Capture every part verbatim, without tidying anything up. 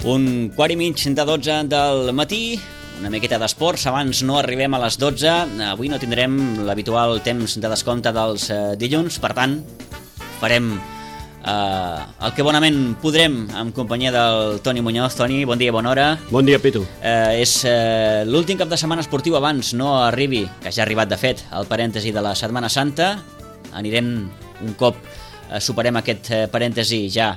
Un quart i mig de dotze del matí, una miqueta d'esports, abans no arribem a les dotze, avui no tindrem l'habitual temps de descompte dels eh, dilluns, per tant, farem eh, el que bonament podrem en companyia del Toni Muñoz. Toni, bon dia, bona hora. Bon dia, Pitu. Eh, és eh, l'últim cap de setmana esportiu abans no arribi, que ja ha arribat de fet, el parèntesi de la Setmana Santa. Anirem un cop eh, superem aquest eh, parèntesi ja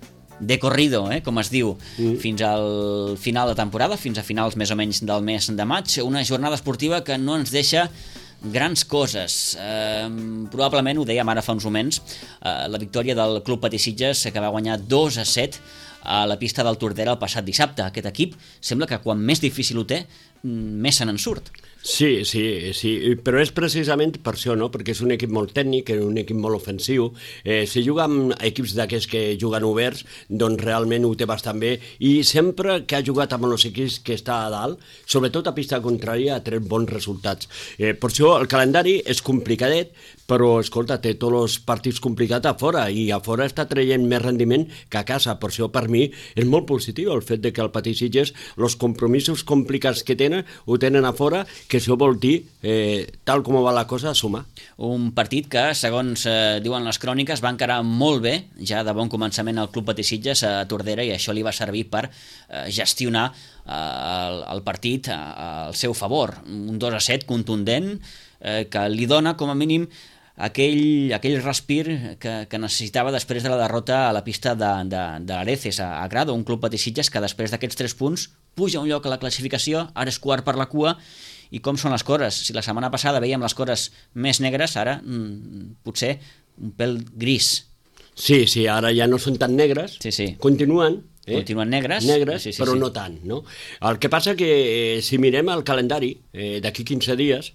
de corrido, eh, com es diu, mm. fins al final de temporada, fins a finals més o menys del mes de maig. Una jornada esportiva que no ens deixa grans coses. Eh, probablement, ho dèiem ara fa uns moments, eh, la victòria del Club Patí Sitges, que va guanyar dos a set a la pista del Tordera el passat dissabte. Aquest equip sembla que quan més difícil ho té, més se n'en surt. Sí, sí, sí, però és precisament per això, no? Perquè és un equip molt tècnic, un equip molt ofensiu. Eh, si juga amb equips d'aquests que juguen oberts, doncs realment ho té bastant bé, i sempre que ha jugat amb els equips que està a dalt, sobretot a pista contrària, ha tret bons resultats. Eh, per això el calendari és complicadet, però, escolta, té tots els partits complicats a fora, i a fora està traient més rendiment que a casa. Per això, per mi, és molt positiu el fet de que el Patí Sitges, els compromisos complicats que tenen, ho tenen a fora, que això vol dir, eh, tal com va la cosa, sumar. Un partit que, segons eh, diuen les cròniques, va encarar molt bé, ja de bon començament al Club Patí Sitges a Tordera, i això li va servir per eh, gestionar eh, el, el partit a, al seu favor. Un dos a set contundent, eh, que li dona, com a mínim, aquell, aquell respir que, que necessitava després de la derrota a la pista de, de, de l'Areces a, a Grado, un Club Patí Sitges que després d'aquests tres punts puja un lloc a la classificació, ara és quart per la cua. I com són les cores? Si la setmana passada veiem les cores més negres, ara mmm, potser un pèl gris. Sí, sí, ara ja no són tan negres, sí, sí. continuen, eh? Continuen negres, negres sí, sí, però sí. no tant, no? El que passa que eh, si mirem el calendari, eh, d'aquí quinze dies,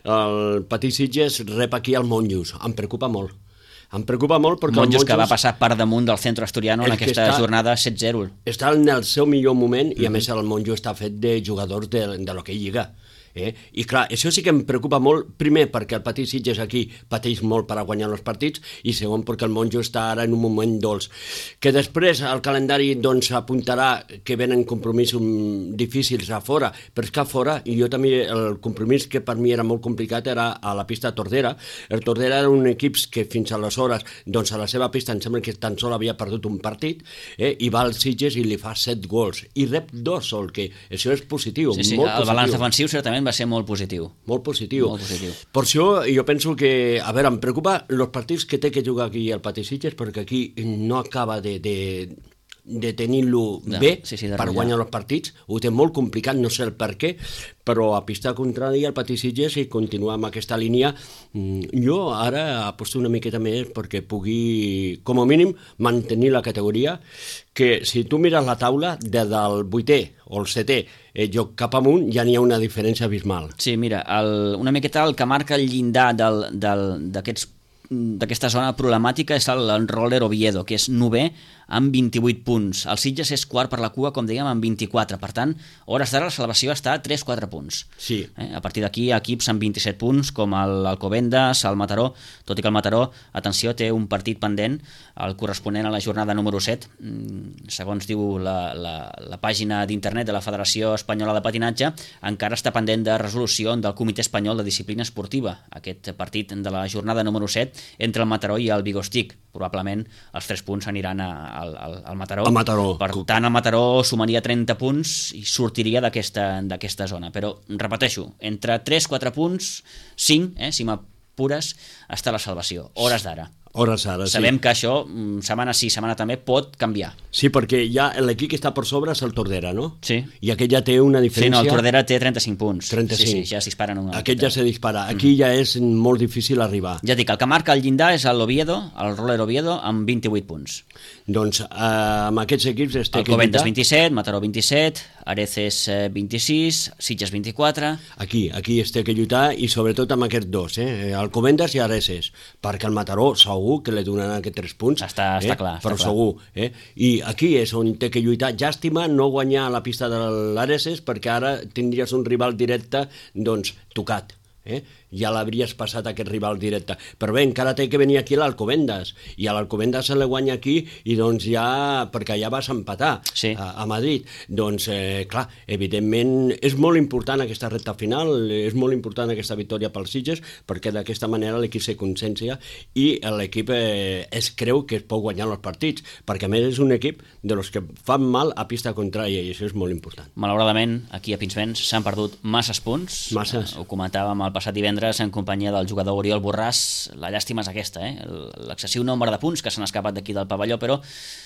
el Patí Sitges rep aquí el Monjos. Em preocupa molt. Em preocupa molt perquè Monjos, el Monjos que va passar per damunt del Centro Asturiano en aquesta està, jornada set zero. Està en el seu millor moment, i a més el Monjos està fet de jugadors de, de l'hoquei lliga. Eh? I clar, això sí que em preocupa molt, primer perquè el Patí Sitges aquí pateix molt per a guanyar els partits, i segon perquè el Monjo està ara en un moment dolç. Que després el calendari doncs apuntarà que venen compromisos difícils a fora, però és que a fora, i jo també, el compromís que per mi era molt complicat era a la pista Tordera. El Tordera era un equip que fins aleshores, doncs a la seva pista em sembla que tan sol havia perdut un partit, eh? I va al Sitges i li fa set gols, i rep dos sol, que això és positiu, sí, sí, molt el positiu. balanç defensiu certament va ser molt positiu. Molt positiu. Molt positiu. Per això jo penso que, a veure, em preocupa els partits que té que jugar aquí al Patí Sitges, perquè aquí no acaba de, de, de tenir-lo no, bé sí, sí, per guanyar els partits. Ho té molt complicat, no sé el per què, però a pista contrària el Patí Sitges, i continuar amb aquesta línia, jo ara aposto una miqueta més perquè pugui, com a mínim, mantenir la categoria, que si tu mires la taula, des del vuitè o el setè eh, joc cap amunt, ja n'hi ha una diferència abismal. Sí, mira, el, una miqueta el que marca el llindar del, del, d'aquests d'aquesta zona problemàtica és el, el Roller Oviedo, que és novè amb vint-i-vuit punts. El Sitges és quart per la cua, com dèiem, amb vint-i-quatre. Per tant, a hores d'ara la salvació està a tres quatre punts. Sí. Eh? A partir d'aquí, equips amb vint-i-set punts, com l'Alcobendas, el Mataró, tot i que el Mataró, atenció, té un partit pendent, el corresponent a la jornada número set, segons diu la, la, la pàgina d'internet de la Federació Espanyola de Patinatge, encara està pendent de resolució del Comitè Espanyol de Disciplina Esportiva. Aquest partit de la jornada número set entre el Mataró i el Vigostic. Probablement els tres punts aniran a, al, al, al Mataró. El Mataró. Per tant, el Mataró sumaria trenta punts i sortiria d'aquesta d'aquesta zona. Però, repeteixo, entre tres quatre punts, cinc, eh, si m'apures, està la salvació. Hores d'ara. Hores ara, Sabem sí. que això, setmana sí, setmana també, pot canviar. Sí, perquè ja l'equip que està per sobre és el Tordera, no? Sí. I aquest ja té una diferència... Sí, no, el Tordera té trenta-cinc punts. trenta-cinc. Sí, sí, ja es disparen una Aquest ja se dispara. Aquí mm. ja és molt difícil arribar. Ja dic, el que marca el llindar és l'Oviedo, el Roller Oviedo, amb vint-i-vuit punts. Doncs eh, amb aquests equips es té que Alcobendas vint-i-set, Mataró vint-i-set, Areces vint-i-sis, Sitges vint-i-quatre... Aquí, aquí es té que lluitar, i sobretot amb aquests dos, eh? Alcobendas i Areces, perquè el Mataró segur que li donaran aquests tres punts. Està, eh? està clar. Però està segur. Eh? I aquí és on té que lluitar. Llàstima no guanyar a la pista de l'Areces, perquè ara tindries un rival directe, doncs, tocat. Eh? ja l'hauries passat aquest rival directe. Però bé, encara té que venir aquí l'Alcobendas, i a l'Alcobendas se le guanya aquí, i doncs ja, perquè ja vas empatar sí. a, a Madrid. Doncs, eh, clar, evidentment és molt important aquesta recta final, és molt important aquesta victòria pels Sitges, perquè d'aquesta manera l'equip se consciencia i l'equip eh, es creu que es pot guanyar els partits, perquè a més és un equip de los que fan mal a pista contrària, i això és molt important. Malauradament, aquí a Pinsbens s'han perdut masses punts. Masses. Ho comentàvem el passat divendres en companyia del jugador Oriol Borràs. La llàstima és aquesta, eh? L'excessiu nombre de punts que s'han escapat d'aquí del pavelló, però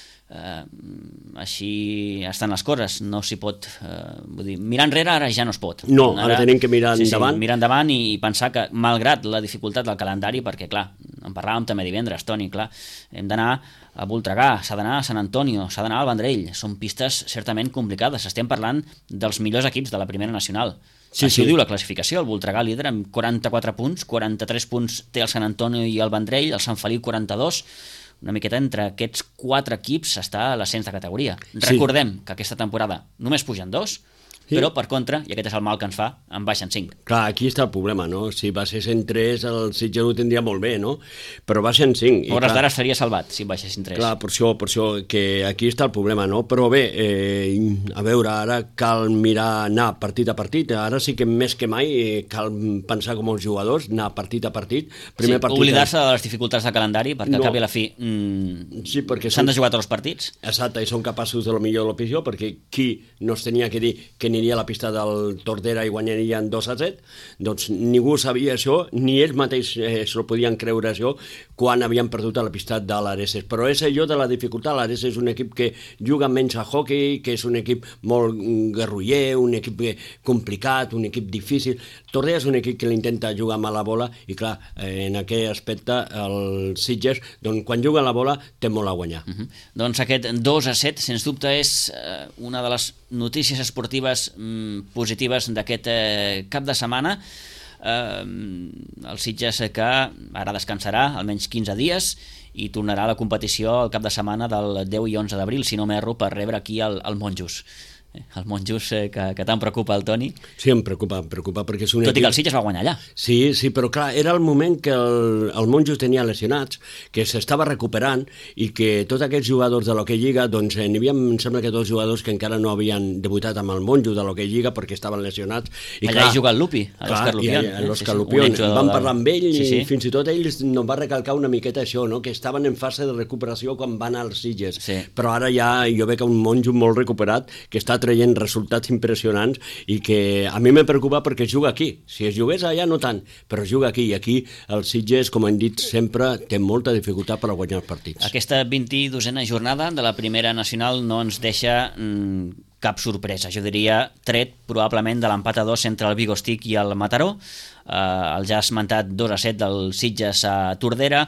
eh, així estan les coses. No s'hi pot... Eh, vull dir, mirar enrere ara ja no es pot. No, ara, ara tenim que mirar sí, endavant. Sí, mirar endavant i pensar que, malgrat la dificultat del calendari, perquè, clar, en parlàvem també divendres, Toni, clar, hem d'anar a Voltregà, s'ha d'anar a Sant Antonio, s'ha d'anar al Vendrell. Són pistes certament complicades. Estem parlant dels millors equips de la primera nacional. Sí, Així sí. ho diu la classificació. El Voltregà líder amb quaranta-quatre punts, quaranta-tres punts té el Sant Antonio i el Vendrell, el Sant Feliu quaranta-dos. Una miqueta entre aquests quatre equips està a l'ascens de categoria. Sí. Recordem que aquesta temporada només pugen dos, sí. però per contra, i aquest és el mal que ens fa, en baixen cinc. Clar, aquí està el problema, no? Si baixessin tres, el Sitges ho tindria molt bé, no? Però baixen cinc. A hores d'ara estaria salvat si baixessin tres. Clar, per això, per això que aquí està el problema, no? Però bé, eh, a veure, ara cal mirar, anar partit a partit. Ara sí que més que mai cal pensar com els jugadors, anar partit a partit. Primer sí, partit oblidar-se de les dificultats de calendari, perquè no. al cap i a la fi mm, sí, s'han són... de jugar tots els partits. Exacte, i són capaços de lo millor de l'opció, perquè qui no es tenia que dir que aniria a la pista del Tordera i guanyarien dos a set, doncs ningú sabia això, ni ells mateix eh, se lo podien creure això quan havien perdut a la pista de l'Areses. Però és allò de la dificultat. L'Areses és un equip que juga menys a hockey, que és un equip molt garruller, un equip complicat, un equip difícil. Tordera és un equip que l'intenta jugar amb la bola i clar, eh, en aquest aspecte el Sitges, doncs, quan juga la bola té molt a guanyar. Uh -huh. Doncs aquest dos a set, sens dubte, és eh, una de les notícies esportives mm, positives d'aquest eh, cap de setmana. Eh, el Sitges que ara descansarà almenys quinze dies i tornarà a la competició el cap de setmana del deu i onze d'abril, si no m'erro, per rebre aquí el, el Monjos. El Monjos eh, que, que tant preocupa el Toni. Sí, em preocupa, em preocupa perquè és un Tot equip... i que el Sitges va guanyar allà. Sí, sí, però clar, era el moment que el, el Monjos tenia lesionats, que s'estava recuperant i que tots aquests jugadors de l'Hockey Lliga, doncs n'hi havia, em sembla que dos jugadors que encara no havien debutat amb el Monjos de l'Hockey Lliga perquè estaven lesionats. I allà clar, hi juga el Lupi, l'Òscar Lupion. Eh? L'Òscar Lupion. Sí, sí, van parlar amb ell sí, sí. i fins i tot ells nos va recalcar una miqueta això, no? Que estaven en fase de recuperació quan van als Sitges. Sí. Però ara ja jo veig un Monjos molt recuperat que està traient resultats impressionants i que a mi me preocupa perquè juga aquí. Si es jugués allà no tant, però juga aquí i aquí el Sitges, com hem dit sempre, té molta dificultat per guanyar els partits. Aquesta vint-i-dosena jornada de la primera nacional no ens deixa mm, cap sorpresa. Jo diria tret probablement de l'empat a dos entre el Vigostic i el Mataró, eh, el ja esmentat dos a set del Sitges a Tordera,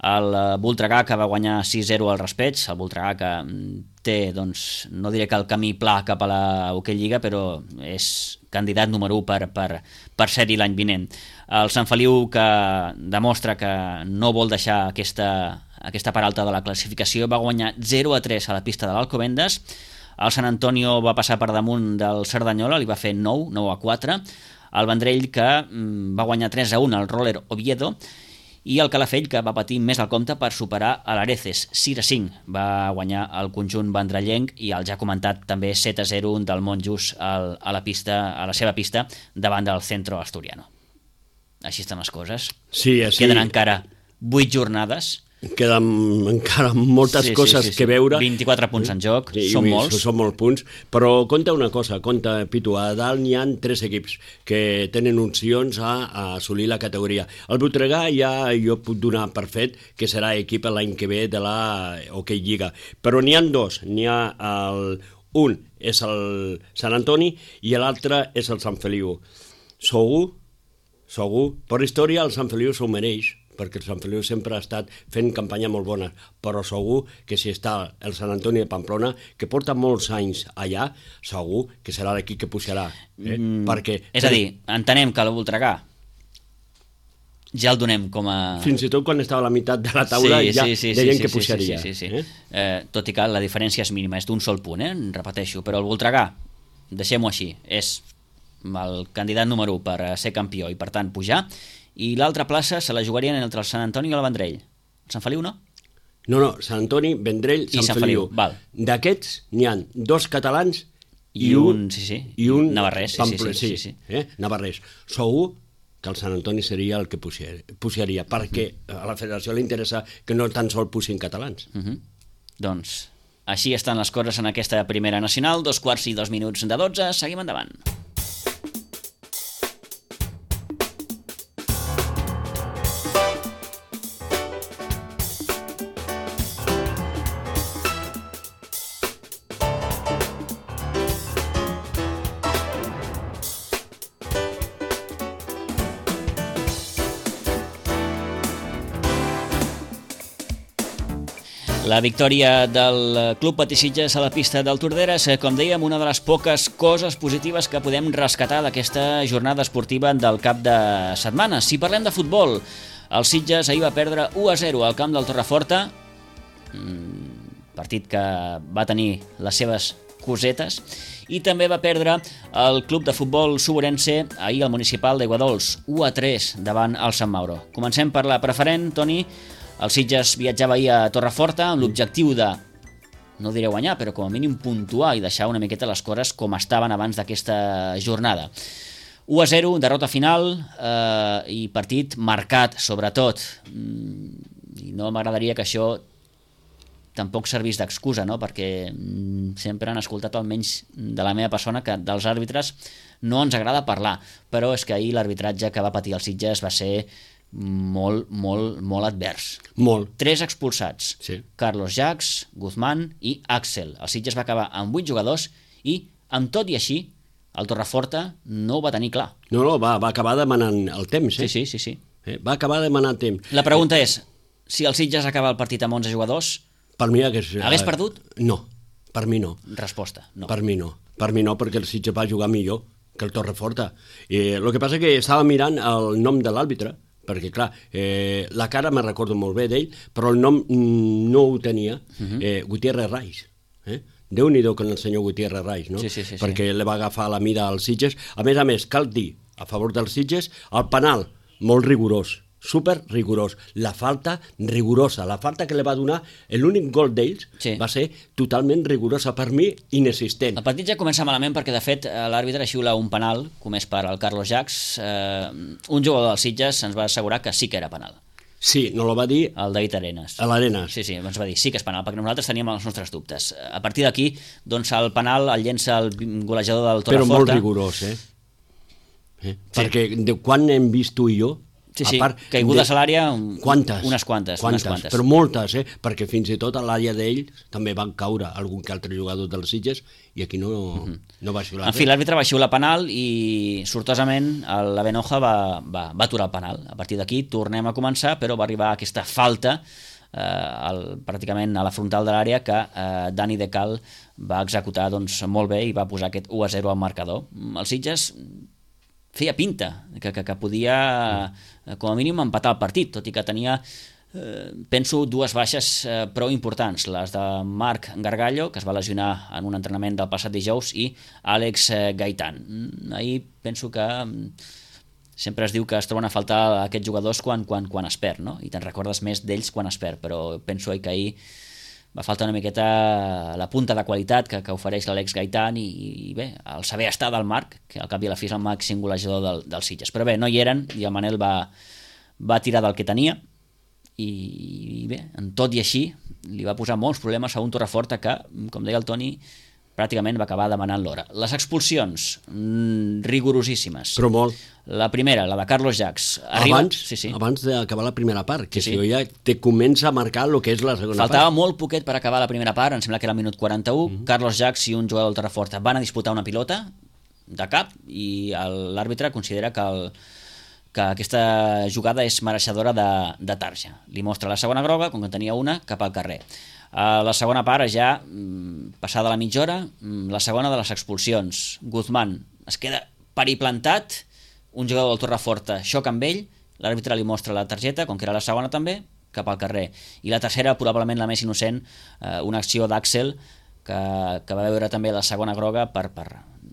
el Voltregà que va guanyar sis zero al Raspeig, el Voltregà que té, doncs, no diré que el camí pla cap a la Hockey Lliga, però és candidat número u per, per, per ser-hi l'any vinent. El Sant Feliu que demostra que no vol deixar aquesta, aquesta part alta de la classificació, va guanyar zero a tres a la pista de l'Alcobendas. El Sant Antonio va passar per damunt del Cerdanyola, li va fer nou, nou a quatre. El Vendrell que mm, va guanyar tres a un al Roller Oviedo, i el Calafell que va patir més al compte per superar a l'Areces, sis a cinc va guanyar el conjunt vendrellenc, i el ja comentat també set a zero del Monjos al, a, la pista, a la seva pista davant del Centro Asturiano. Així estan les coses. Sí, així... Queden encara vuit jornades. Queden encara moltes sí, coses sí, sí, sí. que veure. vint-i-quatre punts en joc, sí, són molts. Són molts punts, però compta una cosa, compta, Pitu, a dalt n'hi ha tres equips que tenen opcions a, a assolir la categoria. El Voltregà ja jo puc donar per fet que serà equip l'any que ve de la Hockey Lliga, però n'hi ha dos, n'hi ha el... un és el Sant Antoni i l'altre és el Sant Feliu. Segur, segur, per història el Sant Feliu s'ho mereix, perquè el Sant Feliu sempre ha estat fent campanya molt bona, però segur que si està el Sant Antoni de Pamplona, que porta molts anys allà, segur que serà l'equip que pujarà. Eh? Mm, perquè... És a dir, entenem que el Voltregà ja el donem com a... Fins i tot quan estava a la meitat de la taula sí, ja sí, sí, deien sí, que sí, pujaria. Sí, sí, sí, sí. Eh? Eh, tot i que la diferència és mínima, és d'un sol punt, eh? Repeteixo, però el Voltregà, deixem-ho així, és el candidat número u per ser campió i per tant pujar, i l'altra plaça se la jugarien entre el Sant Antoni i el Vendrell. El Sant Feliu no? No, no, Sant Antoni, Vendrell, Sant, Sant Feliu. Val. D'aquests n'hi ha dos catalans i, i un, sí, sí, i un navarrès, sí, pample, sí, sí, sí, sí. Eh? Navarrès. Segur que el Sant Antoni seria el que pujaria, perquè a la federació li interessa que no tan sol puixin catalans. Uh -huh. Doncs així estan les coses en aquesta primera nacional, dos quarts i dos minuts de dotze, seguim endavant. La victòria del Club Patí Sitges a la pista del Tordera és, com dèiem, una de les poques coses positives que podem rescatar d'aquesta jornada esportiva del cap de setmana. Si parlem de futbol, el Sitges ahir va perdre u a zero al camp del Torreforta, partit que va tenir les seves cosetes, i també va perdre el club de futbol suborense ahir al municipal d'Aiguadols, u a tres davant el Sant Mauro. Comencem per la preferent, Toni. El Sitges viatjava ahir a Torreforta amb l'objectiu de, no diré guanyar, però com a mínim puntuar i deixar una miqueta les coses com estaven abans d'aquesta jornada. u a zero, derrota final eh, i partit marcat, sobretot. I no m'agradaria que això tampoc servís d'excusa, no? Perquè sempre han escoltat, almenys de la meva persona, que dels àrbitres no ens agrada parlar, però és que ahir l'arbitratge que va patir el Sitges va ser molt, molt, molt advers. Molt. Tres expulsats. Sí. Carlos Jacques, Guzmán i Axel. El Sitges va acabar amb vuit jugadors i, amb tot i així, el Torreforta no ho va tenir clar. No, no, va, va acabar demanant el temps, eh? Sí, sí, sí, sí. Eh? Va acabar demanant temps. La pregunta eh. és, si el Sitges acaba el partit amb onze jugadors, per mi hagués... hagués perdut? No, per mi no. Resposta, no. Per mi no. Per mi no, perquè el Sitges va jugar millor que el Torreforta. Eh, el que passa que estava mirant el nom de l'àrbitre, perquè, clar, eh, la cara me recordo molt bé d'ell, però el nom mm, no ho tenia, uh-huh. eh, Gutiérrez Reis. Eh? Déu-n'hi-do con el senyor Gutiérrez Reis, no? Sí, sí, sí, perquè sí. le va agafar la mida als Sitges. A més a més, cal dir, a favor dels Sitges, el penal, molt rigorós, super rigorós. La falta rigorosa, la falta que li va donar, l'únic gol d'ells sí. va ser totalment rigorosa, per mi inexistent. El partit ja comença malament perquè, de fet, l'àrbitre xiula un penal comès per al Carlos Jacques. Eh, un jugador dels Sitges ens va assegurar que sí que era penal. Sí, no lo va dir... El David Arenas. A l'Arenas. Sí, sí, ens va dir sí que és penal, perquè nosaltres teníem els nostres dubtes. A partir d'aquí, doncs el penal el llença el golejador del Torreforta. Però molt rigorós, eh? eh? Sí. Perquè de quan hem vist tu i jo... Sí, sí, part caigudes de... a l'àrea, quantes, unes quantes, quantes, unes quantes. Però moltes, eh? Perquè fins i tot a l'àrea d'ells també van caure algun que altre jugador dels Sitges i aquí no, uh-huh. no va xiular. En fi, l'àrbitre va xiular penal i sortosament la Benoja va, va, va aturar el penal. A partir d'aquí tornem a començar, però va arribar aquesta falta eh, al, pràcticament a la frontal de l'àrea que eh, Dani De Cal va executar doncs, molt bé i va posar aquest u a zero al marcador. El Sitges feia pinta, que, que, que podia com a mínim empatar el partit, tot i que tenia, eh, penso, dues baixes eh, prou importants, les de Marc Gargallo, que es va lesionar en un entrenament del passat dijous, i Àlex eh, Gaitán. Ahir penso que sempre es diu que es troben a faltar aquests jugadors quan, quan, quan es perd, no? I te'n recordes més d'ells quan es perd, però penso que ahir va faltar una miqueta la punta de qualitat que, que ofereix l'Àlex Gaitán i, i bé, el saber estar del Marc, que al cap i a la fi és el màxim golejador del, del Sitges. Però bé, no hi eren i el Manel va, va tirar del que tenia i, i bé, en tot i així li va posar molts problemes a un Torreforta que, com deia el Toni, pràcticament va acabar demanant l'hora. Les expulsions, mm, rigorosíssimes. Però molt. La primera, la de Carlos Jacques. Arriba... Abans, sí, sí. abans d'acabar la primera part, que sí, si sí. ja te comença a marcar el que és la segona Faltava part. Faltava molt poquet per acabar la primera part, em sembla que era el minut quaranta-u. Mm-hmm. Carlos Jacques i un jugador del Torreforta van a disputar una pilota de cap i l'àrbitre considera que, el, que aquesta jugada és mereixedora de, de tarja. Li mostra la segona groga, com que tenia una, cap al carrer. A la segona part, ja passada la mitja hora, la segona de les expulsions. Guzmán es queda periplantat, un jugador del Torreforta xoca amb ell, l'àrbitre li mostra la targeta, com que era la segona també, cap al carrer. I la tercera, probablement la més innocent, una acció d'Àxel, que, que va veure també la segona groga per, per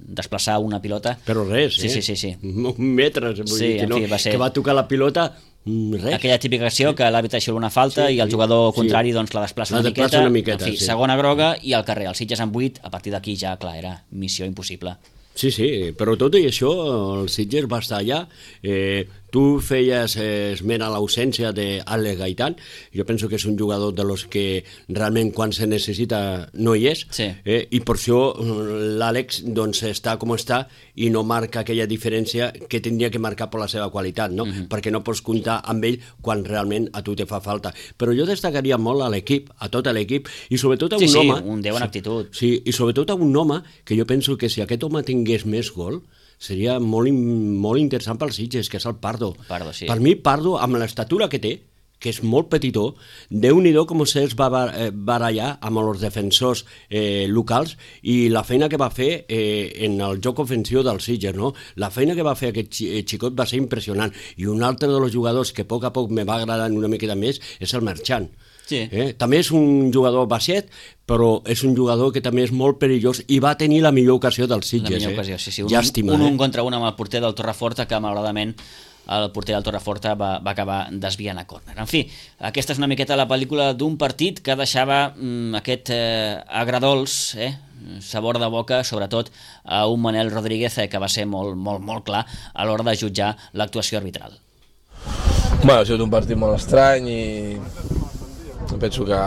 desplaçar una pilota. Però res, sí, eh? Sí, sí, sí. Metres, vull sí, dir, que, no, fi, va ser... que va tocar la pilota, res. Aquella típica acció que l'àrbitre xiula una falta sí, i el jugador sí, contrari doncs, la desplaça la una, desplaça miqueta, una miqueta. En fi, sí. segona groga i al carrer. El Sitges amb vuit, a partir d'aquí ja, clar, era missió impossible. Sí, sí, però tot i això el Sitges va estar allà. Eh, tu feies eh, esment a l'ausència d'Àlex Gaitán. Jo penso que és un jugador de los que realment quan se necessita no hi és, sí. eh, i per això l'Àlex doncs, està com està i no marca aquella diferència que tindria que marcar per la seva qualitat, no? Uh-huh. Perquè no pots comptar amb ell quan realment a tu te fa falta. Però jo destacaria molt a l'equip, a tot l'equip, i sobretot a un sí, sí, home... Sí, un deu en actitud. Sí, i sobretot a un home que jo penso que si aquest home tingués més gol, seria molt, molt interessant pels Sitges, que és el Pardo. Pardo sí. Per mi, Pardo, amb l'estatura que té, que és molt petitó, Déu-n'hi-do com se'ls va barallar amb els defensors eh, locals i la feina que va fer eh, en el joc ofensiu del Sitges, no? La feina que va fer aquest xicot va ser impressionant. I un altre dels jugadors que a poc a poc me va agradar una miqueta més és el Marchant. Sí. Eh? També és un jugador baixet, però és un jugador que també és molt perillós i va tenir la millor ocasió del Sitges. La millor eh? ocasió, sí, sí. Un, Llàstima, un, un eh? contra un amb el porter del Torreforta, que malauradament el porter del Torreforta va, va acabar desviant a córner. En fi, aquesta és una miqueta la pel·lícula d'un partit que deixava mm, aquest eh, agradols, eh? sabor de boca, sobretot a un Manel Rodríguez eh, que va ser molt, molt, molt clar a l'hora de jutjar l'actuació arbitral. Bueno, ha sigut un partit molt estrany i penso que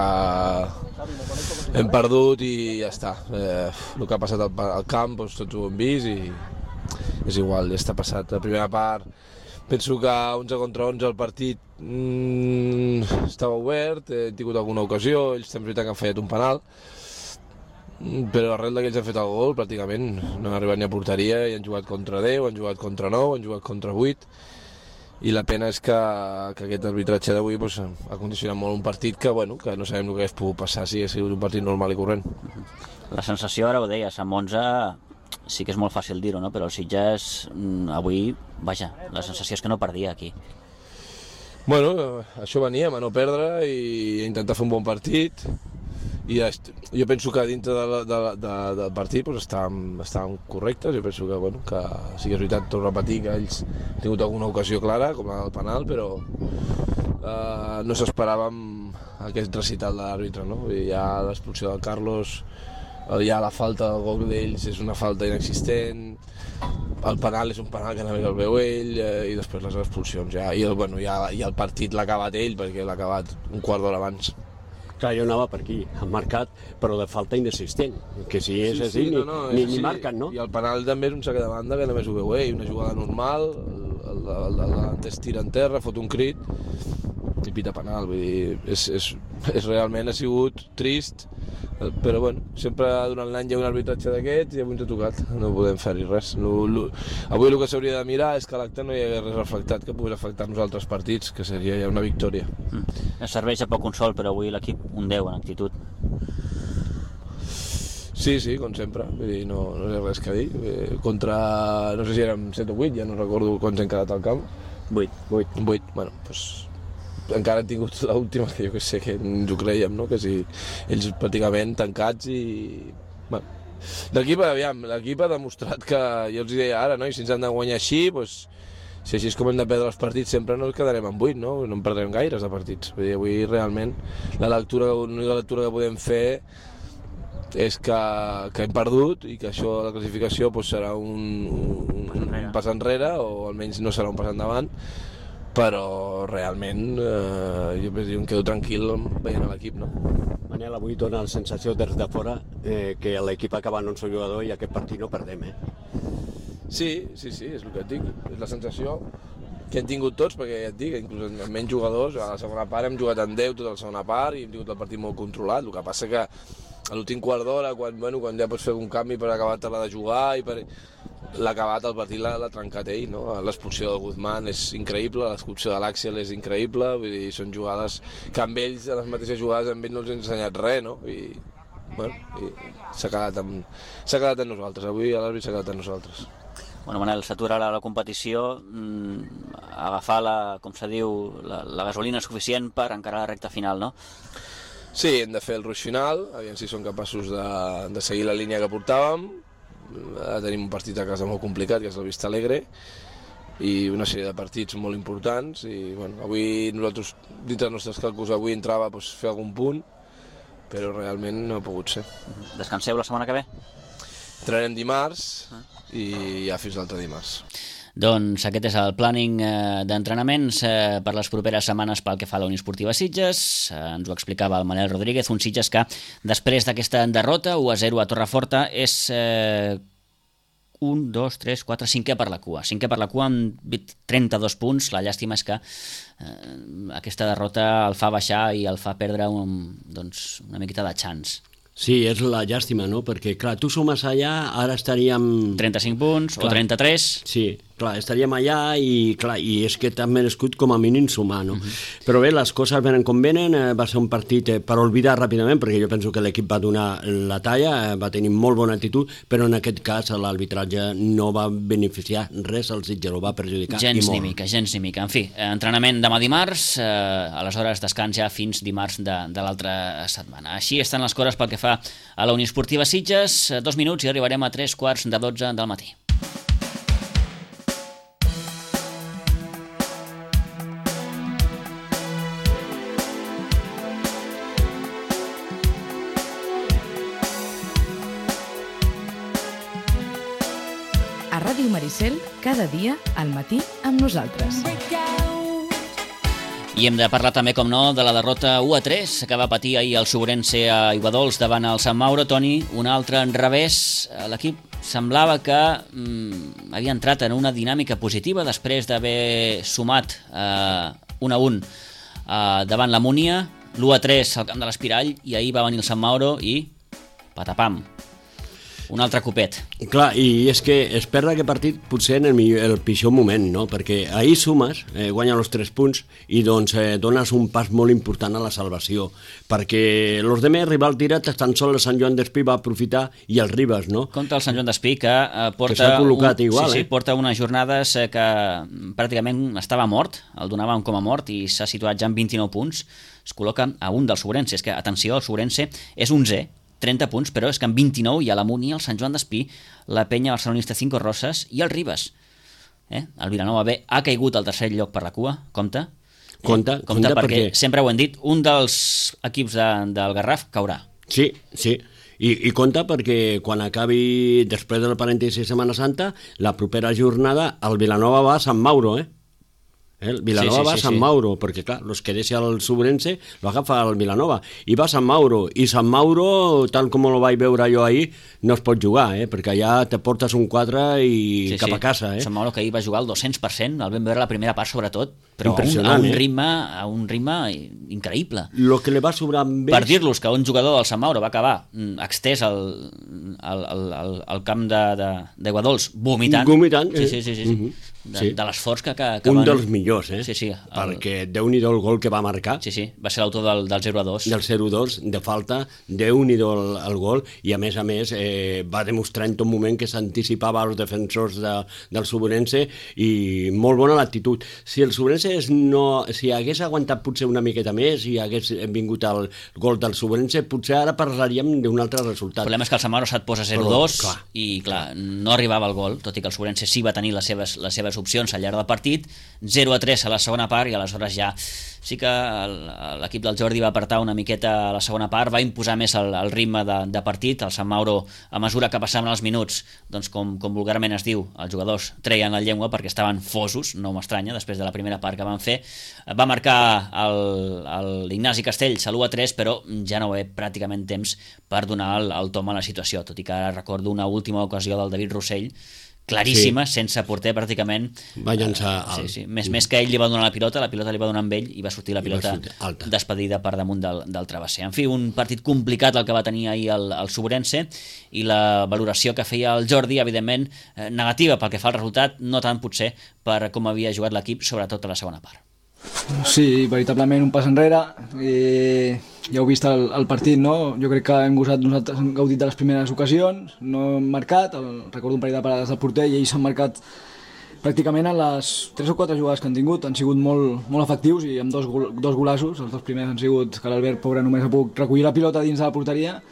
hem perdut i ja està. Eh, el que ha passat al, al camp, doncs, tots ho hem vist i és igual, ja està passat. La primera part, penso que onze contra onze el partit mmm, estava obert, he tingut alguna ocasió, ells també que han fallat un penal, però arrel que ells han fet el gol, pràcticament no han arribat ni a porteria i han jugat contra deu, han jugat contra nou, han jugat contra vuit, i la pena és que, que aquest arbitratge d'avui pues, ha condicionat molt un partit que, bueno, que no sabem el que hagués pogut passar si hagués sigut un partit normal i corrent. La sensació, ara ho deies, amb onze sí que és molt fàcil dir-ho, no? Però el Sitges avui, vaja, la sensació és que no perdia aquí. Bueno, això veníem, a no perdre i a intentar fer un bon partit. I jo penso que dintre de la, de, de, del partit pues, estàvem, estàvem correctes. Jo penso que, bueno, que sí que és veritat, tot repetir, que ells han tingut alguna ocasió clara, com la del penal, però eh, no s'esperàvem aquest recital de l'àrbitre, no? Vull dir, ja l'expulsió del Carlos, ja la falta del gol d'ells és una falta inexistent, el penal és un penal que només el veu ell, eh, i després les expulsions. Ja, i, el, bueno, ja, i el partit l'ha acabat ell, perquè l'ha acabat un quart d'hora abans. Clar, jo anava per aquí, han marcat, però de falta inexistent, que si és sí, així, sí, no, no, ni, sí, ni marquen, no? I el penal també és un saque de banda que només ho veu ell, una jugada normal, el, el, el, el delanter es tira en terra, fot un crit i pita penal, vull dir, és, és, és realment ha sigut trist, però bueno, sempre durant l'any hi ha un arbitratge d'aquests i avui ens ha tocat, no podem fer-hi res. Lo, lo, avui el que s'hauria de mirar és que l'acte no hi hagués res afectat que pogués afectar-nos altres partits, que seria ja una victòria. Mm. Es serveix a poc consol, però avui l'equip un deu en actitud. Sí, sí, com sempre, vull dir, no, no sé res que dir. Eh, contra, no sé si érem set o vuit, ja no recordo quants hem quedat al camp. vuit. vuit. vuit, bueno, doncs encara han tingut l'última, que jo que sé, que ens ho creiem, no? Que si ells pràcticament tancats i... Bueno, l'equip, aviam, l'equip ha demostrat que, jo els deia ara, no? I si ens han de guanyar així, doncs, si així és com hem de perdre els partits, sempre no quedarem en vuit, no? No en perdrem gaires de partits. Vull dir, avui realment la lectura, l'única lectura que podem fer és que, que hem perdut i que això, la classificació, doncs, serà un, un, un pas enrere, o almenys no serà un pas endavant, però realment eh, jo em quedo tranquil veient l'equip, no? Manel, avui dona la sensació des de fora eh, que l'equip acaba en un sol jugador i aquest partit no perdem, eh? Sí, sí, sí, és el que et dic, és la sensació que hem tingut tots, perquè ja et dic, inclús amb menys jugadors, a la segona part hem jugat en deu tota la segona part i hem tingut el partit molt controlat, el que passa que a l'últim quart d'hora, quan, bueno, quan ja pots fer un canvi per acabar-te-la de jugar i per... l'ha acabat el partit, l'ha trencat ell, no? L'expulsió del Guzmán és increïble, l'expulsió de l'Àxel és increïble, vull dir, són jugades que amb ells, a les mateixes jugades, amb ells no els han ensenyat res, no? I, bueno, i s'ha quedat, amb, s'ha quedat en nosaltres, avui l'àrbit s'ha quedat en nosaltres. Bueno, Manel, s'atura la, la competició, mmm, agafar, la, com se diu, la, la gasolina suficient per encarar la recta final, no? Sí, hem de fer el ruix final, aviam si som capaços de, de seguir la línia que portàvem. tenim un partit a casa molt complicat, que és el Vista Alegre, i una sèrie de partits molt importants, i bueno, avui nosaltres, dintre dels nostres càlculs, avui entrava doncs, fer algun punt, però realment no ha pogut ser. Descanseu la setmana que ve? Entrenarem dimarts i ja fins l'altre dimarts. Doncs aquest és el planning eh, d'entrenaments eh, per les properes setmanes pel que fa a la Unió Esportiva Sitges. Eh, ens ho explicava el Manel Rodríguez, un Sitges que després d'aquesta derrota u a zero a Torreforta és eh, un, dos, tres, quatre, cinquè per la cua. Cinquè per la cua amb trenta-dos punts. La llàstima és que eh, aquesta derrota el fa baixar i el fa perdre un, doncs, una miqueta de chance. Sí, és la llàstima, no? Perquè, clar, tu sumes allà, ara estaríem... trenta-cinc punts clar. O trenta-tres. Sí, clar, estaríem allà i, clar, i és que t'han merescut com a mínim sumar, no? Uh-huh. Però bé, les coses venen com venen, eh, va ser un partit eh, per oblidar ràpidament, perquè jo penso que l'equip va donar la talla, eh, va tenir molt bona actitud, però en aquest cas l'arbitratge no va beneficiar res al Sitges, ho va perjudicar gens i molt. Gens ni mica, gens ni mica. En fi, entrenament demà dimarts, eh, aleshores descans ja fins dimarts de, de l'altra setmana. Així estan les coses pel que fa a la Unió Esportiva Sitges. Dos minuts i arribarem a tres quarts de dotze del matí. A Ràdio Maricel, cada dia al matí amb nosaltres. I hem de parlar també, com no, de la derrota u a tres que va patir ahir el Sobrense a Aiguadols davant el Sant Mauro. Toni, un altre enrevés. L'equip semblava que mm, havia entrat en una dinàmica positiva després d'haver sumat eh, un a un eh, davant la Múnia, l'u a tres al camp de l'Espirall, i ahir va venir el Sant Mauro i patapam, un altre copet. Clar, i és que es perd aquest partit potser en el, millor, el pitjor moment, no? Perquè ahir sumes, eh, guanya els tres punts i doncs eh, dones un pas molt important a la salvació, perquè els demés rivals directes, tan sols el Sant Joan d'Espí va aprofitar i el Ribes, no? Compte el Sant Joan d'Espí que eh, porta, que s'ha col·locat un, igual, sí, sí, eh? porta unes jornades eh, que pràcticament estava mort, el donàvem com a mort i s'ha situat ja en vint-i-nou punts, es col·loca a un del Sobrense. És que, atenció, el Sobrense és onzè, trenta punts, però és que en vint-i-nou hi ha la Múnia, el Sant Joan d'Espí, la Penya Barcelonista Cinco Roses i el Ribes. Eh? El Vilanova B ha caigut al tercer lloc per la cua, compte. Eh? Compte, compte, compte perquè, perquè sempre ho hem dit, un dels equips de, del Garraf caurà. Sí, sí. I, i compte perquè quan acabi, després del parèntesi Setmana Santa, la propera jornada, el Vilanova va a Sant Mauro, eh? El Vilanova sí, sí, va a Sant sí, Mauro, sí. Perquè clar, los que deixa el Sobrense lo agafa el Vilanova, i va a Sant Mauro, i Sant Mauro, tal com lo vaig veure jo ahir, no es pot jugar, eh? Perquè allà te portes un quatre i sí, cap sí. a casa. Eh? Sant Mauro que ahir va jugar al dos-cents per cent, el vam veure la primera part sobretot, però a un, a, un ritme, a un ritme increïble. Lo que le va sobrar amb per dir-los que un jugador del Sant Mauro va acabar extès al, al, al, al, al camp d'Aiguadols vomitant, vomitant eh? sí, sí, sí, sí. Mm-hmm. de, sí. de l'esforç que, que, que un van... dels millors, eh? Sí, sí. El... Perquè Déu-n'hi-do el gol que va marcar. Sí, sí, va ser l'autor del, del zero a dos. Del zero a dos, de falta, Déu-n'hi-do el, el gol, i a més a més eh, va demostrar en tot moment que s'anticipava als defensors de, del Sobrense, i molt bona l'actitud. Si el Sobrense no, si hagués aguantat potser una miqueta més i hagués vingut el gol del Sobrense, potser ara parlaríem d'un altre resultat. El problema és que el Sant Mauro se't posa zero a dos i clar, no arribava al gol, tot i que el Sobrense sí va tenir les seves, les seves opcions al llarg del partit, zero a tres a la segona part, i aleshores ja sí que l'equip del Jordi va apretar una miqueta a la segona part, va imposar més el, el ritme de, de partit. El Sant Mauro, a mesura que passaven els minuts, doncs com, com vulgarment es diu, els jugadors treien la llengua perquè estaven fosos, no m'estranya, després de la primera part que van fer. Va marcar l'Ignasi Castells a l'u a tres, però ja no ve pràcticament temps per donar el, el tom a la situació, tot i que ara recordo una última ocasió del David Rossell claríssima, sí. sense porter pràcticament. Va llançar alt. Sí, sí. Més, més que ell li va donar la pilota, la pilota li va donar amb ell i va sortir la pilota despedida per damunt del, del travesser. En fi, un partit complicat el que va tenir ahir el, el Sobrense, i la valoració que feia el Jordi, evidentment, eh, negativa pel que fa al resultat, no tant potser per com havia jugat l'equip, sobretot a la segona part. Sí, veritablement un pas enrere. Eh, ja heu vist el, el partit, no? Jo crec que hem gosat, nosaltres hem gaudit de les primeres ocasions, no hem marcat, el, recordo un parell de parades del porter i ells s'han marcat pràcticament en les tres o quatre jugades que han tingut, han sigut molt, molt efectius i amb dos, dos golassos, els dos primers han sigut que l'Albert, pobre, només ha pogut recollir la pilota dins de la porteria,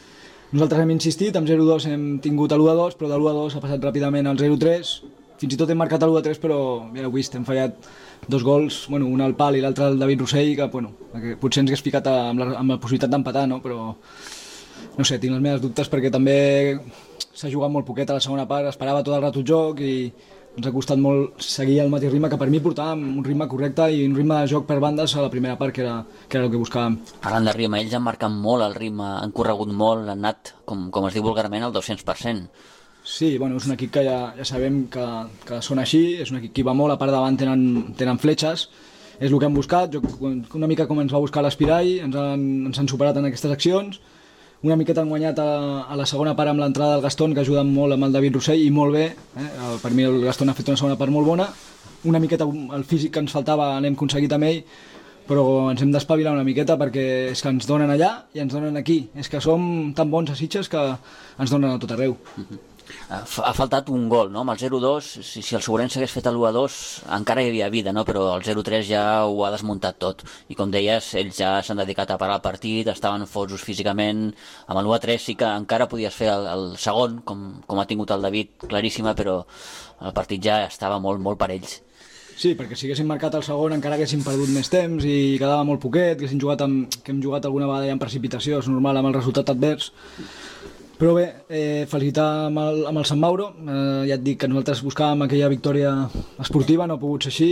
Nosaltres hem insistit, amb zero dos hem tingut l'u a dos, però de l'u a dos ha passat ràpidament al zero tres, fins i tot hem marcat l'u a tres, però ja heu vist, hem fallat dos gols, bueno, un al pal i l'altre al David Rossell, que, bueno, que potser ens hagués ficat amb la, amb la possibilitat d'empatar, no? Però no sé, tinc les meves dubtes perquè també s'ha jugat molt poquet a la segona part, esperava tot el rato el joc i ens ha costat molt seguir el mateix ritme que per mi portàvem un ritme correcte i un ritme de joc per bandes a la primera part, que era, que era el que buscàvem. Parlant de ritme, ells han marcat molt el ritme, han corregut molt, han anat, com, com es diu vulgarment, al dos-cents per cent. Sí, bueno, és un equip que ja, ja sabem que, que són així, és un equip que va molt, a part davant tenen, tenen fletxes, és el que hem buscat, jo, una mica com ens va buscar l'Espirall, ens, han, ens han superat en aquestes accions, una miqueta han guanyat a, a la segona part amb l'entrada del Gaston, que ajuda molt amb el David Rossell, i molt bé, eh? Per mi el Gaston ha fet una segona part molt bona, una miqueta el físic que ens faltava l'hem aconseguit amb ell, però ens hem d'espavilar una miqueta perquè és que ens donen allà i ens donen aquí, és que som tan bons a Sitges que ens donen a tot arreu. Uh-huh. Ha faltat un gol, no? Amb el zero dos, si, si el Sobrense hagués fet l'u a dos, encara hi havia vida, no? Però el zero tres ja ho ha desmuntat tot. I com deies, ells ja s'han dedicat a parar el partit, estaven fosos físicament. Amb l'u a tres sí que encara podies fer el, el segon, com, com ha tingut el David, claríssima, però el partit ja estava molt, molt per ells. Sí, perquè si haguessin marcat el segon encara haguessin perdut més temps i quedava molt poquet, que haguessin jugat amb, que hem jugat alguna vegada ja en precipitació, és normal amb el resultat advers. Però bé, eh, felicitar amb el, amb el Sant Mauro, eh, ja et dic que nosaltres buscàvem aquella victòria esportiva, no ha pogut ser així.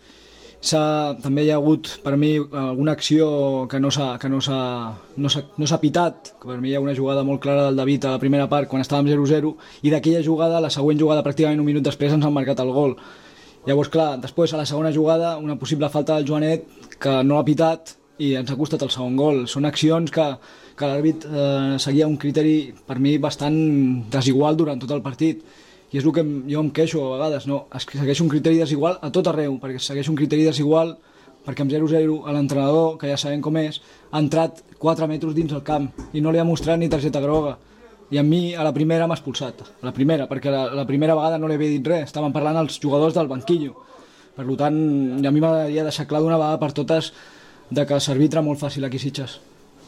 També hi ha hagut per mi alguna acció que no s'ha no s'ha no s'ha no s'ha pitat, que per mi hi ha una jugada molt clara del David a la primera part quan estàvem zero zero, i d'aquella jugada, la següent jugada pràcticament un minut després ens han marcat el gol. Llavors clar, després a la segona jugada una possible falta del Joanet que no ha pitat i ens ha costat el segon gol. Són accions que que l'àrbit eh, seguia un criteri per mi bastant desigual durant tot el partit, i és el que jo em queixo a vegades, no? Es segueix un criteri desigual a tot arreu, perquè segueix un criteri desigual perquè amb zero zero l'entrenador, que ja sabem com és, ha entrat quatre metres dins el camp i no li ha mostrat ni targeta groga, i a mi a la primera m'ha expulsat, a la primera, perquè la, la primera vegada no li havia dit res, estaven parlant els jugadors del banquillo, per tant a mi m'agradaria deixar clar d'una vegada per totes de que s'arbitra molt fàcil aquí a Sitges.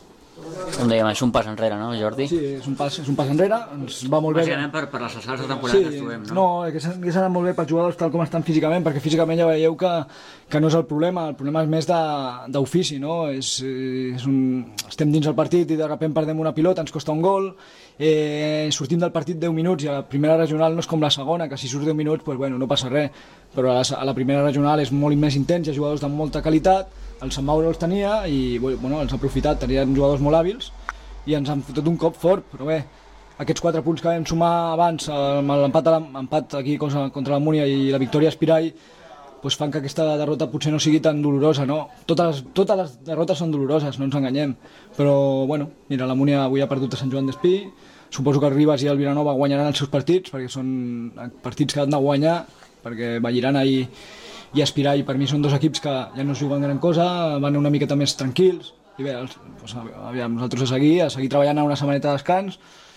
Com dèiem, és un pas enrere, no, Jordi? Sí, és un pas, és un pas enrere, ens va molt bé. Bàsicament per, per les alçades de temporada sí, que ens trobem, no? No, que s'ha anat molt bé pels jugadors tal com estan físicament, perquè físicament ja veieu que, que no és el problema, el problema és més d'ofici, no? És, és un... Estem dins el partit i de sobte perdem una pilota, ens costa un gol, eh, sortim del partit deu minuts i a la primera regional no és com la segona, que si surts deu minuts pues, bueno, no passa res, però a la, a la primera regional és molt més intens, hi ha jugadors de molta qualitat, el Sant Mauro els tenia i bueno, els ha aprofitat, tenien jugadors molt hàbils i ens han fotut un cop fort, però bé, aquests quatre punts que vam sumar abans amb l'empat aquí contra la Múnia i la victòria a Espirall doncs fan que aquesta derrota potser no sigui tan dolorosa, no? Totes, totes les derrotes són doloroses, no ens enganyem, però bueno, mira, la Múnia avui ha perdut a Sant Joan d'Espí, suposo que el Ribas i el Vilanova guanyaran els seus partits, perquè són partits que han de guanyar, perquè Vallirana i i Espirall per mi són dos equips que ja no es juguen gran cosa, van una miqueta més tranquils i bé, doncs, aviam, nosaltres a seguir a seguir treballant a una setmaneta de descans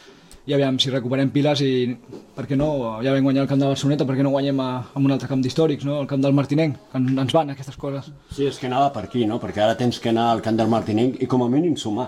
i aviam si recuperem piles i per què no, ja vam guanyar el camp de Barceloneta, per què no guanyem a, a un altre camp d'històrics, no? El camp del Martinenc, que ens van aquestes coses. Sí, és que anava per aquí, no? Perquè ara tens que anar al camp del Martinenc i com a mínim sumar.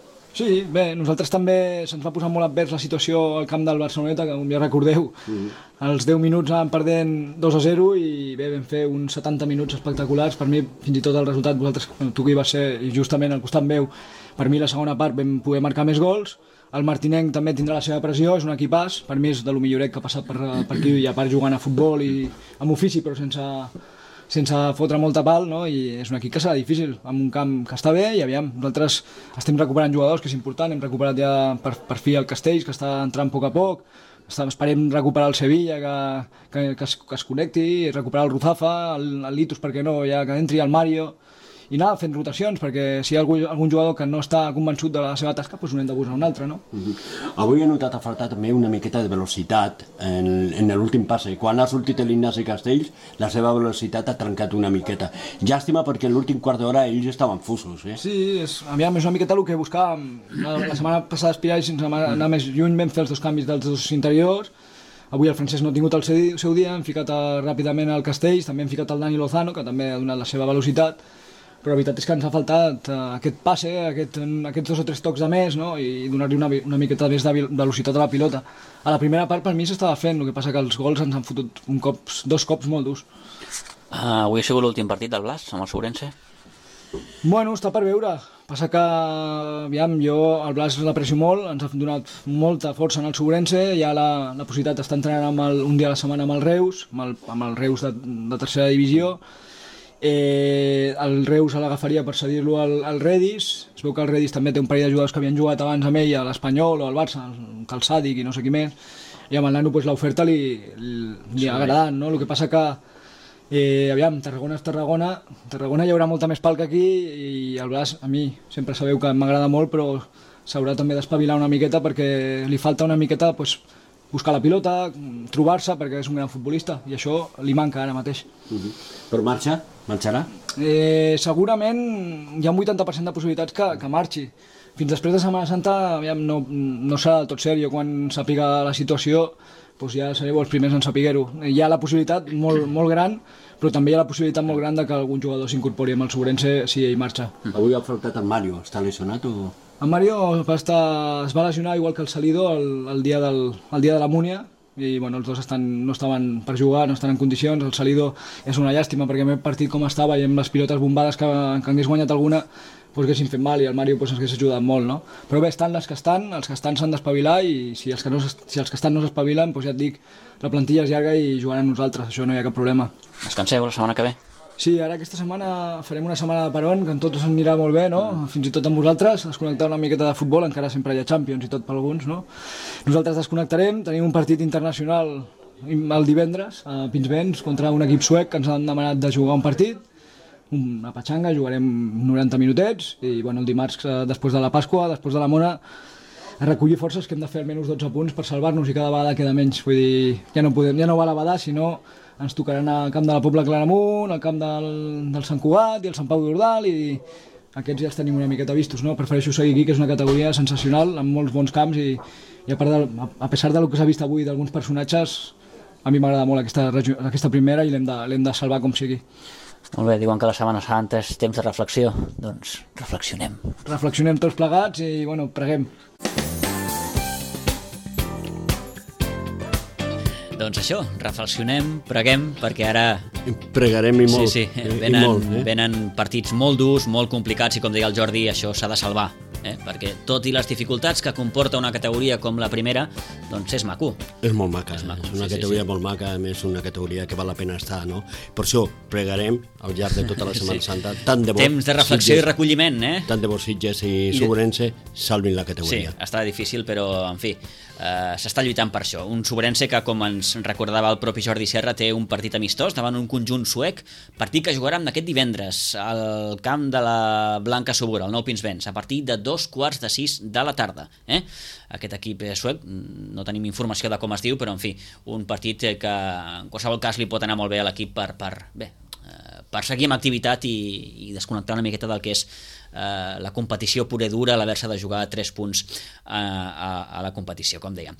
Sí, bé, nosaltres també se'ns va posar molt advers la situació al camp del Barceloneta, que com ja recordeu, mm. als deu minuts anàvem perdent dos a zero i bé, vam fer uns setanta minuts espectaculars. Per mi, fins i tot el resultat, vosaltres, tu que hi vas ser justament al costat meu, per mi la segona part vam poder marcar més gols. El Martinenc també tindrà la seva pressió, és un equipàs, per mi és de lo milloret que ha passat per, per aquí, i a part jugant a futbol i amb ofici, però sense... sense fotre molta pal, no? I és un equip que serà difícil, amb un camp que està bé i aviam, nosaltres estem recuperant jugadors, que és important, hem recuperat ja per, per fi el Castells, que està entrant a poc a poc, esperem recuperar el Sevilla, que, que, que, es, que es connecti, recuperar el Ruzafa, el, el Litus, perquè no, ja que entri el Mario, i anar fent rotacions, perquè si hi ha algun, algun jugador que no està convençut de la seva tasca, doncs n'hem de posar un altre, no? Uh-huh. Avui he notat a faltar també una miqueta de velocitat en, en l'últim passe. Quan ha sortit l'Ignasi Castells, la seva velocitat ha trencat una miqueta. Llàstima perquè l'últim quart d'hora ells estaven fusos, eh? Sí, és, aviam, és una miqueta el que buscàvem. La, la setmana passada a Espirall, sense anar més lluny, vam fer els dos canvis dels dos interiors. Avui el Francesc no ha tingut el seu, seu dia, hem ficat a, ràpidament el Castells, també hem ficat el Dani Lozano, que també ha donat la seva velocitat. però la veritat és que ens ha faltat uh, aquest passe, aquest, aquests dos o tres tocs de més, no? I donar-li una, una miqueta més de velocitat a la pilota. A la primera part per mi s'estava fent, el que passa que els gols ens han fotut un cops, dos cops molt durs. Uh, avui ha sigut l'últim partit del Blas, amb el Sobrense? Bueno, està per veure. Passa que, aviam, jo, el Blas l'aprecio molt, ens ha donat molta força en el Sobrense, hi ha la, la possibilitat d'estar entrenant amb el, un dia a la setmana amb el Reus, amb el, amb el Reus de, de tercera divisió. Eh, el Reus l'agafaria per cedir-lo al, al Redis. Es veu que el Redis també té un parell de jugadors que havien jugat abans amb ell, a l'Espanyol o al Barça, el Calçàdic i no sé qui més, i amb el nano pues, l'oferta li, li, li ha agradat, no? El que passa que eh, aviam, Tarragona és Tarragona, Tarragona hi haurà molta més pal que aquí, i el Blas, a mi, sempre sabeu que m'agrada molt, però s'haurà també d'espavilar una miqueta perquè li falta una miqueta pues, buscar la pilota, trobar-se, perquè és un gran futbolista, i això li manca ara mateix. Uh-huh. Però marxa? Marxarà? Eh, segurament hi ha un vuitanta per cent de possibilitats que, que marxi. Fins després de Setmana Santa aviam, no, no serà del tot cert. Jo quan sàpiga la situació doncs ja sereu els primers en saber-ho. Hi ha la possibilitat molt, molt gran, però també hi ha la possibilitat molt gran de que algun jugador s'incorpori amb el Sobrense si ell marxa. Avui ha faltat el Mario, està lesionat o...? En Mario va estar, es va lesionar igual que el Salido el, el, dia, del, el dia de la Múnia, i bueno, els dos estan, no estaven per jugar, no estan en condicions. El Salido és una llàstima perquè m'he partit com estava i amb les pilotes bombades que, que hagués guanyat alguna doncs haguessin fet mal, i el Mario doncs, ens hagués ajudat molt, no? Però bé, estan les que estan, els que estan s'han d'espavilar, i si els que, no, si els que estan no s'espavilen, doncs ja et dic, la plantilla és llarga i jugaran nosaltres, això no hi ha cap problema. Descanseu la setmana que ve? Sí, ara aquesta setmana farem una setmana de peron, que en tots anirà molt bé, no? Fins i tot amb vosaltres, desconnectar una miqueta de futbol, encara sempre hi ha Champions i tot per alguns, no? Nosaltres desconnectarem, tenim un partit internacional el divendres a Pinsbens contra un equip suec que ens han demanat de jugar un partit, una patxanga, jugarem noranta minutets, i bueno, el dimarts, després de la Pasqua, després de la Mona, a recollir forces, que hem de fer almenys dotze punts per salvar-nos, i cada vegada queda menys. Vull dir, ja no, podem, ja no val a badar, sinó ens tocaran al camp de la Pobla Claramunt, al camp del, del Sant Cugat i el Sant Pau d'Ordal, i aquests ja els tenim una miqueta vistos, no? Prefereixo seguir aquí, que és una categoria sensacional, amb molts bons camps, i, i a, part de, a pesar del que s'ha vist avui d'alguns personatges, a mi m'agrada molt aquesta, aquesta primera i l'hem de, l'hem de salvar com sigui. Molt bé, diuen que la Setmana Santa és temps de reflexió, doncs reflexionem. Reflexionem tots plegats i, bueno, preguem. Doncs això, reflexionem, preguem, perquè ara... Pregarem i molt. Sí, sí, venen, i molt, eh? venen partits molt durs, molt complicats, i com deia el Jordi, això s'ha de salvar, eh? Perquè tot i les dificultats que comporta una categoria com la primera, doncs és maco. És molt maca, és, maco, és una sí, categoria sí, sí. molt maca, a més una categoria que val la pena estar, no? Per això pregarem al llarg de tota la Setmana sí. Santa, tant de bo... Temps de reflexió Sitges, i recolliment, eh? Tant de bo Sitges i, I Sobrense salvin la categoria. Sí, està difícil, però, en fi, eh, s'està lluitant per això. Un Sobrense que, com ens recordava el propi Jordi Serra, té un partit amistós davant un conjunt suec, partit que jugaran aquest divendres al camp de la Blanca Subura, al Nou Pinsbens, a partir de dos quarts de sis de la tarda. Eh? Aquest equip suec, no tenim informació de com es diu, però en fi, un partit que en qualsevol cas li pot anar molt bé a l'equip per, per, bé, per seguir amb activitat i, i desconnectar una miqueta del que és eh, la competició pura i dura, l'haver-se de jugar tres punts a, a, a la competició, com dèiem.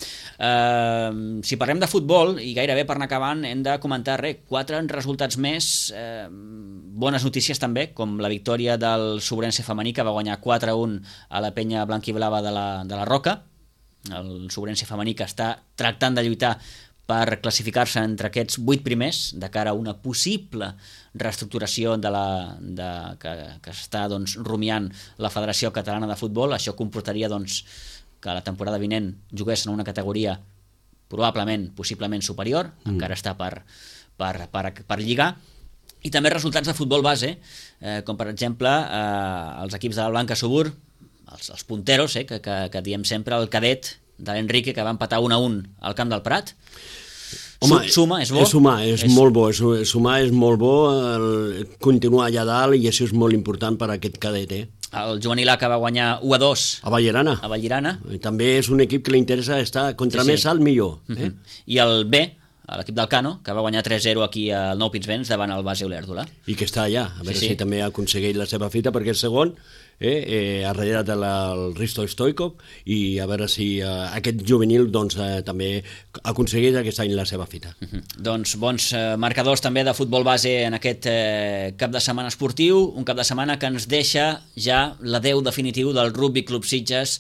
Eh, si parlem de futbol, i gairebé per anar acabant, hem de comentar res, quatre resultats més, eh, bones notícies també, com la victòria del Sobrense femení, que va guanyar quatre a un a la penya blanquiblava de la, de la Roca, el Sobrense femení que està tractant de lluitar per classificar-se entre aquests vuit primers de cara a una possible reestructuració de la, de, que, que està doncs, rumiant la Federació Catalana de Futbol. Això comportaria doncs, que la temporada vinent juguessin en una categoria probablement, possiblement superior, mm. encara està per, per, per, per lligar. I també resultats de futbol base, eh, com per exemple eh, els equips de la Blanca Subur, els, els punteros, eh, que, que, que diem sempre, el cadet de l'Enrique, que va empatar un a un al Camp del Prat. Home, suma, és bo? És sumar, és, és molt bo, és, sumar és molt bo, el, continuar allà dalt, i això és molt important per a aquest cadet, eh? El juvenil A, que va guanyar u a dos a Vallirana. A Vallirana. I també és un equip que li interessa estar contra sí, sí. més alt, millor. Eh? Uh-huh. I el B, a l'equip del Cano, que va guanyar tres zero aquí al Nou Pinsbens davant el base Olèrdola. I que està allà, a veure Sí, sí. si també ha aconseguit la seva fita, perquè és segon, eh, eh, ha darrere del el Risto Stoikov, i a veure si eh, aquest juvenil doncs, eh, també ha aconseguit aquest any la seva fita. Uh -huh. Doncs bons eh, marcadors també de futbol base en aquest eh, cap de setmana esportiu, un cap de setmana que ens deixa ja l'adeu definitiu del Rugby Club Sitges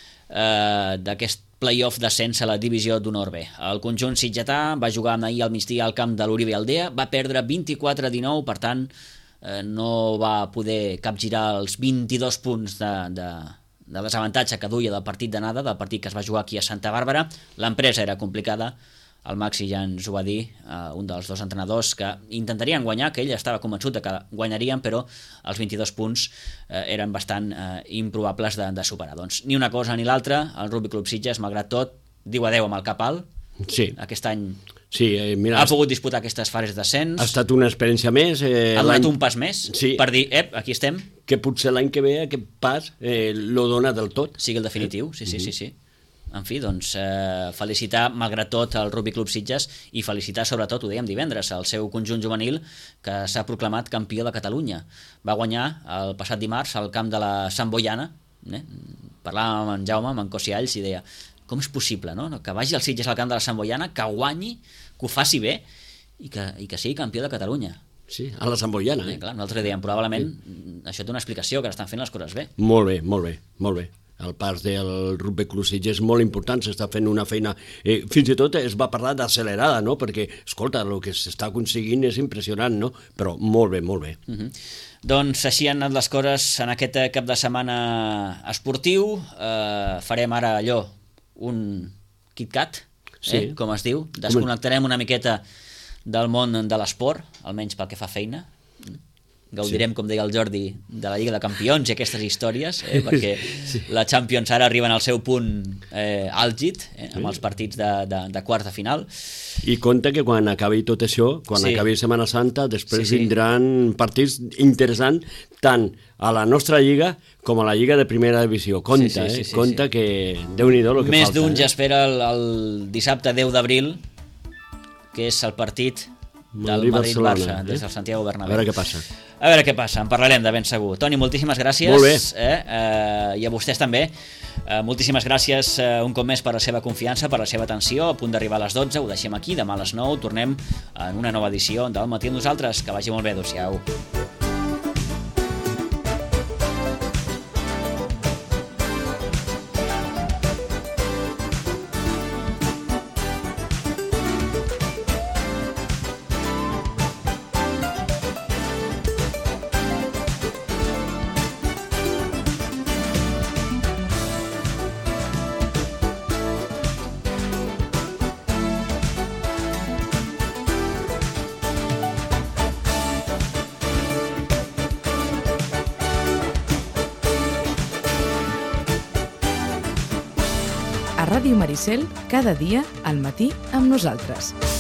eh, d'aquest play-off d'ascens a la divisió d'honor B. El conjunt sitgetà va jugar ahir al migdia al camp de l'Uribe Aldea, va perdre vint-i-quatre a dinou, per tant eh, no va poder capgirar els vint-i-dos punts de, de, de desavantatge que duia del partit d'anada, del partit que es va jugar aquí a Santa Bàrbara. L'empresa era complicada, el Maxi ja ens ho va dir, eh, un dels dos entrenadors, que intentarien guanyar, que ell estava convençut de que guanyarien, però els vint-i-dos punts eh, eren bastant eh, improbables de, de superar. Doncs ni una cosa ni l'altra, el Rugby Club Sitges, malgrat tot, diu adeu amb el cap alt. Sí. Aquest any Sí, eh, mira, ha pogut disputar aquestes fases d'ascens, ha estat una experiència més. Eh, ha donat l'any- un pas més Sí. per dir, ep, aquí estem, que potser l'any que ve aquest pas eh, lo dona del tot. sigui el definitiu, sí, sí, sí, sí. En fi, doncs, eh, felicitar, malgrat tot, el Rugby Club Sitges i felicitar, sobretot, ho dèiem divendres, el seu conjunt juvenil que s'ha proclamat campió de Catalunya. Va guanyar el passat dimarts al camp de la Sant Boiana, eh? Parlàvem amb en Jaume, amb en Cosialls, i deia, com és possible, no? Que vagi el Sitges al camp de la Sant Boiana, que guanyi, que ho faci bé i que, i que sigui campió de Catalunya. Sí, a la Sant Boiana. Eh, Eh? clar, nosaltres dèiem, probablement, sí. Això té una explicació, que estan fent les coses bé. Molt bé, molt bé, molt bé. El pas del Rugby Club Sitges és molt important, s'està fent una feina... Eh, fins i tot es va parlar d'accelerada, no? Perquè, escolta, el que s'està aconseguint és impressionant, no? Però molt bé, molt bé. Uh -huh. Doncs així han anat les coses en aquest cap de setmana esportiu. Eh, farem ara allò, un KitKat, Sí. eh, com es diu. Desconnectarem una miqueta del món de l'esport, almenys pel que fa feina. Gaudirem, sí. com deia el Jordi, de la Lliga de Campions i aquestes històries, eh, perquè sí. la Champions ara arriben al seu punt eh, àlgid, eh, amb sí. els partits de, de, de quarts de final. I compte que quan acabi tot això, quan Sí. acabi Setmana Santa, després Sí, sí. vindran partits interessants tant a la nostra lliga com a la lliga de primera divisió. Compte, Sí, sí, sí, eh? sí, Compte sí. que Déu-n'hi-do el que Més falta. d'un eh? ja espera el, el dissabte deu d'abril, que és el partit del Madrid-Barça, eh? des del Santiago A Bernabéu. veure què passa. A veure què passa, en parlarem de ben segur. Toni, moltíssimes gràcies. Molt bé. Eh? Eh, I a vostès també. Eh, moltíssimes gràcies eh, un cop més per la seva confiança, per la seva atenció. A punt d'arribar a les dotze, ho deixem aquí. Demà a les nou tornem en una nova edició del Matí amb nosaltres. Que vagi molt bé, adéu-siau. A Ràdio Maricel, cada dia al matí amb nosaltres.